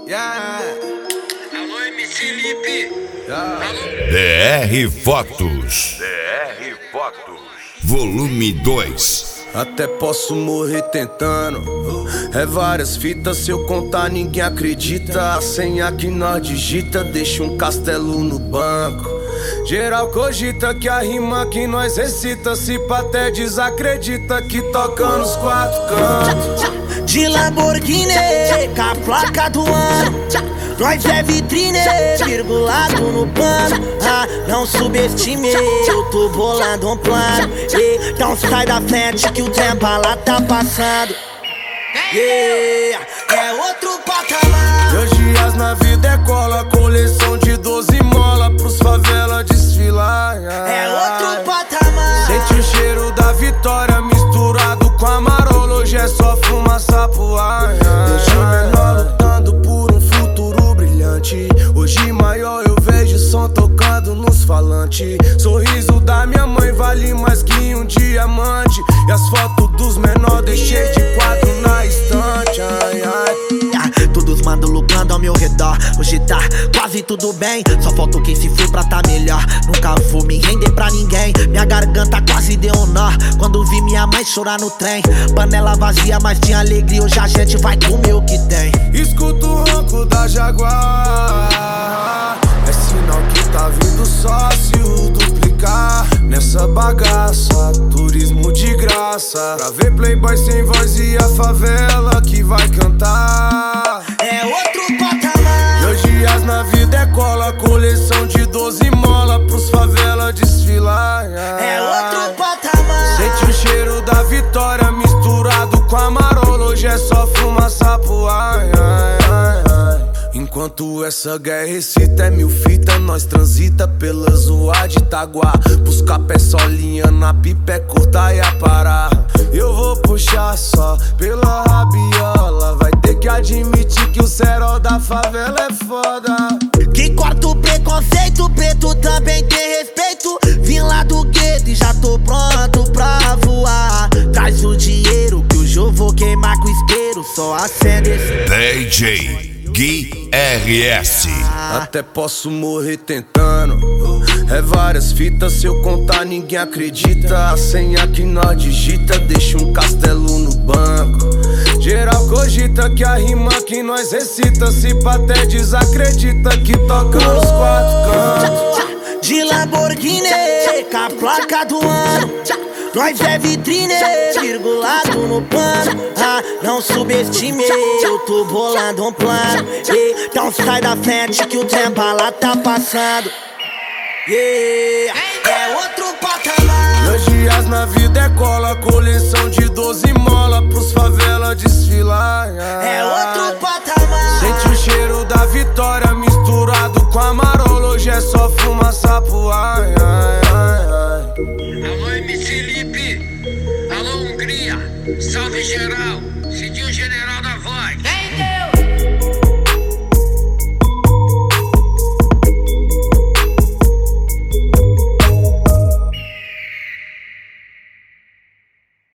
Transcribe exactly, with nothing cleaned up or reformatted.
Yeah. Alô, M C Lipe. Yeah. D R Fotos. D R Fotos. Volume dois. Até posso morrer tentando. É várias fitas, se eu contar ninguém acredita. A senha que nós digita deixa um castelo no banco. Geral cogita que a rima que nós recita, se pá até desacredita que toca nos quatro cantos. De Lamborghini, com a placa do ano. Nós é vitrine, virgulado no pano. Ah, não subestime, eu tô bolando um plano. Então sai da frente que o tempo lá tá passando. Yeah, é outro patamar. Meus dias na vida é cola, coleção de doze mola pros favela desfilar. É outro patamar. Sente o cheiro da vitória misturado com a marola, hoje é só fumaça pro ar. Deixa o menor lutando por um futuro brilhante. Hoje maior eu vejo som tocando nos falantes. Sorriso da minha mãe vale mais que um diamante. E as fotos dos menores deixei de quadro na estante. Ai, ai. Todos mandam lucrando ao meu redor. Hoje tá quase tudo bem, só falta quem se foi pra tá melhor. Nunca vou me render pra ninguém. Minha garganta quase deu um nó quando vi minha mãe chorar no trem. Panela vazia, mas tinha alegria. Hoje a gente vai comer o que tem. Escuto o ronco da Jaguar. É sinal que tá vindo sócio duplicar nessa bagaça, turismo de graça. Pra ver playboy sem voz e a favela que vai cantar. É outro patamar. Meus dias na vida é cola, coleção de doze mola pros favela desfilar. É outro patamar. Sente o cheiro da vitória misturado com a marola, hoje é só fumaça pro ar. Enquanto essa guerra excita, é mil fita, nós transita pela zoa de Itaguá. Buscar pé solinha na pipa, é curta e a parar. Eu vou puxar só pela rabiola. Vai ter que admitir que o cerol da favela é foda. Que corta o preconceito, preto também tem respeito. Vim lá do gueto e já tô pronto pra voar. Traz o dinheiro que hoje eu vou queimar com isqueiro. Só acende esse D J Gui R S. Até posso morrer tentando. É várias fitas, se eu contar ninguém acredita. A senha que nós digita deixa um castelo no banco. Geral cogita que a rima que nós recita, se pá até desacredita que toca nos quatro cantos. De Lamborghini, com a placa do ano. Nós é vitrine, virgulado no pano. Ah, não subestime, eu tô bolando um plano. Então sai da frente que o tempo lá tá passando. Yeah, é outro patamar. Meus dias na vida é cola, coleção